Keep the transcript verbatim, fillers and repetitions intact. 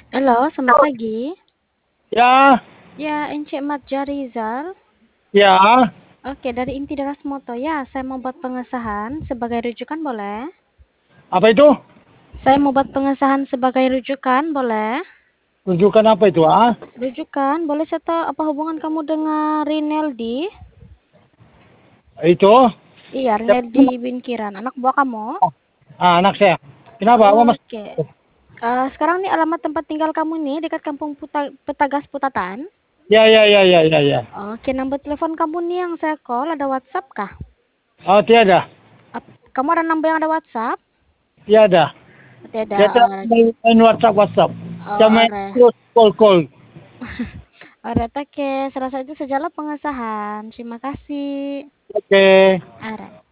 Halo, selamat pagi. Ya, Ya, Encik Mat Jarizal. ya, Oke, dari Inti Deras Moto. Ya, saya mau buat pengesahan sebagai rujukan, boleh? apa itu? Saya mau buat pengesahan sebagai rujukan, boleh? Rujukan apa itu? Ah, Rujukan, boleh saya tahu apa hubungan kamu dengan Rinaldi? itu. Iya, Siapa Rinaldi nama? Binkiran, anak buah kamu? Ah, anak saya. Kenapa? Apa mas? Oke. Eh, sekarang nih alamat tempat tinggal kamu nih dekat Kampung Puta- Petagas Putatan. Ya, ya, ya, ya, ya, ya. Oke, nomor telepon kamu nih yang saya call ada WhatsApp kah? Oh, tiada. Ap- Kamu ada nomor yang ada WhatsApp? Tiada. Tidak. Saya tidak Oh, main main WhatsApp, WhatsApp. Saya oh, main ore. terus call, call. Alright, oke. Serasa itu sajalah pengesahan. Terima kasih. Oke. Alright.